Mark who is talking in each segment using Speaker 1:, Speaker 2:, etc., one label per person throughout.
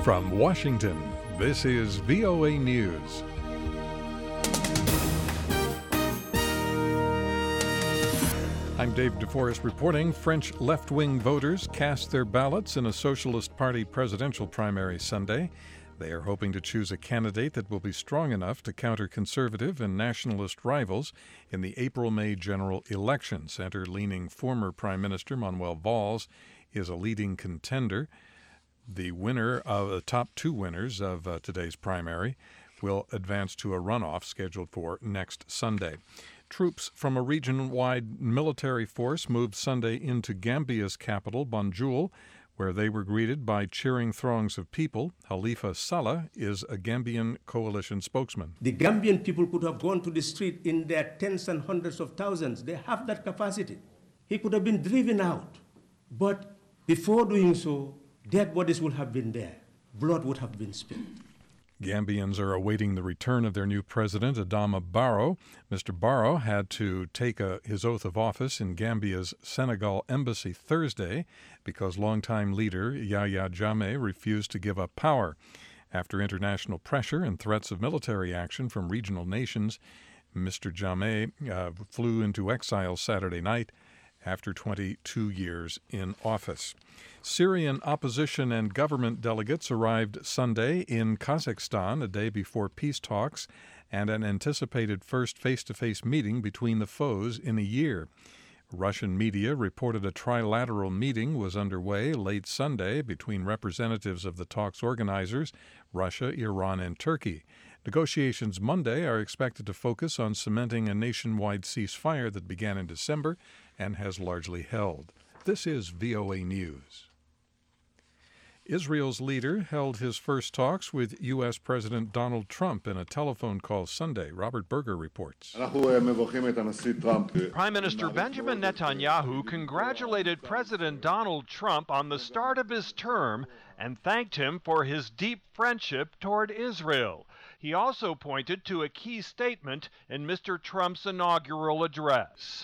Speaker 1: From Washington, this is VOA News. I'm Dave DeForest reporting. French left-wing voters cast their ballots in a Socialist Party presidential primary Sunday. They are hoping to choose a candidate that will be strong enough to counter conservative and nationalist rivals in the April-May general election. Center-leaning former Prime Minister Manuel Valls is a leading contender. The winner of the top two winners of today's primary will advance to a runoff scheduled for next Sunday. Troops from a region-wide military force moved Sunday into Gambia's capital, Banjul, where they were greeted by cheering throngs of people. Halifa Sallah is a Gambian coalition spokesman.
Speaker 2: The Gambian people could have gone to the street in their tens and hundreds of thousands. They have that capacity. He could have been driven out. But before doing so, dead bodies would have been there. Blood would have been spilled.
Speaker 1: Gambians are awaiting the return of their new president, Adama Barrow. Mr. Barrow had to take his oath of office in Gambia's Senegal embassy Thursday because longtime leader Yahya Jammeh refused to give up power. After international pressure and threats of military action from regional nations, Mr. Jammeh flew into exile Saturday night after 22 years in office. Syrian opposition and government delegates arrived Sunday in Kazakhstan a day before peace talks and an anticipated first face-to-face meeting between the foes in a year. Russian media reported a trilateral meeting was underway late Sunday between representatives of the talks organizers, Russia, Iran, and Turkey. Negotiations Monday are expected to focus on cementing a nationwide ceasefire that began in December and has largely held. This is VOA News. Israel's leader held his first talks with U.S. President Donald Trump in a telephone call Sunday. Robert Berger reports.
Speaker 3: Prime Minister Benjamin Netanyahu congratulated President Donald Trump on the start of his term and thanked him for his deep friendship toward Israel. He also pointed to a key statement in Mr. Trump's inaugural address.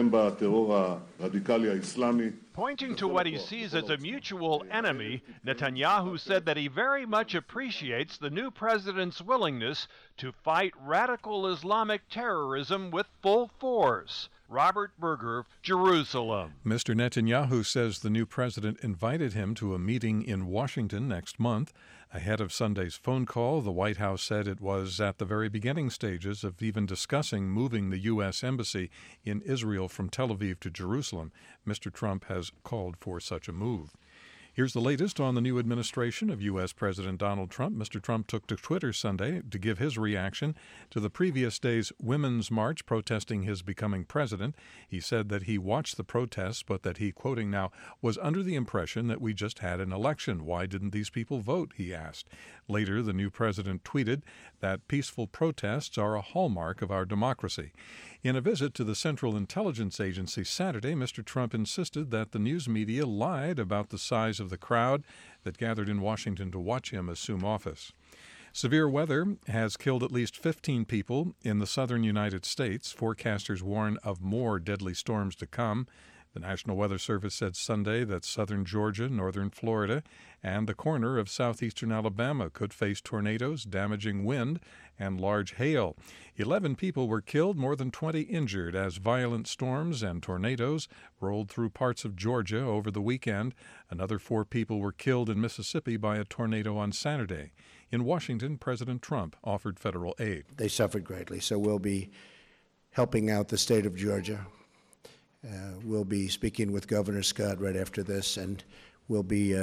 Speaker 3: Pointing to what he sees as a mutual enemy, Netanyahu said that he very much appreciates the new president's willingness to fight radical Islamic terrorism with full force. Robert Berger, Jerusalem.
Speaker 1: Mr. Netanyahu says the new president invited him to a meeting in Washington next month. Ahead of Sunday's phone call, the White House said it was at the very beginning stages of even discussing moving the U.S. Embassy in Israel from Tel Aviv to Jerusalem. Mr. Trump has called for such a move. Here's the latest on the new administration of U.S. President Donald Trump. Mr. Trump took to Twitter Sunday to give his reaction to the previous day's Women's March protesting his becoming president. He said that he watched the protests, but that he, quoting now, was under the impression that we just had an election. Why didn't these people vote, he asked. Later, the new president tweeted that peaceful protests are a hallmark of our democracy. In a visit to the Central Intelligence Agency Saturday, Mr. Trump insisted that the news media lied about the size of the crowd that gathered in Washington to watch him assume office. Severe weather has killed at least 15 people in the southern United States. Forecasters warn of more deadly storms to come. The National Weather Service said Sunday that southern Georgia, northern Florida, and the corner of southeastern Alabama could face tornadoes, damaging wind, and large hail. 11 people were killed, more than 20 injured as violent storms and tornadoes rolled through parts of Georgia over the weekend. Another 4 people were killed in Mississippi by a tornado on Saturday. In Washington, President Trump offered federal aid.
Speaker 4: They suffered greatly, so we'll be helping out the state of Georgia. We'll be speaking with Governor Scott right after this, and we'll be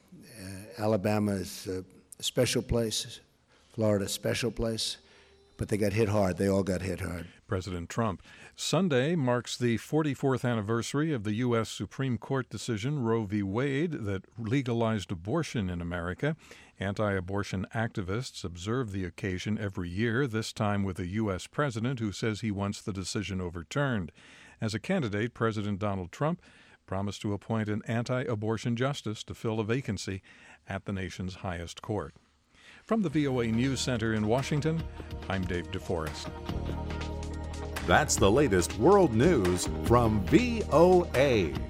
Speaker 4: Alabama is a special place, Florida, special place, but they got hit hard. They all got hit hard.
Speaker 1: President Trump. Sunday marks the 44th anniversary of the U.S. Supreme Court decision Roe v. Wade that legalized abortion in America. Anti-abortion activists observe the occasion every year, this time with a U.S. president who says he wants the decision overturned. As a candidate, President Donald Trump promised to appoint an anti-abortion justice to fill a vacancy at the nation's highest court. From the VOA News Center in Washington, I'm Dave DeForest.
Speaker 5: That's the latest world news from VOA.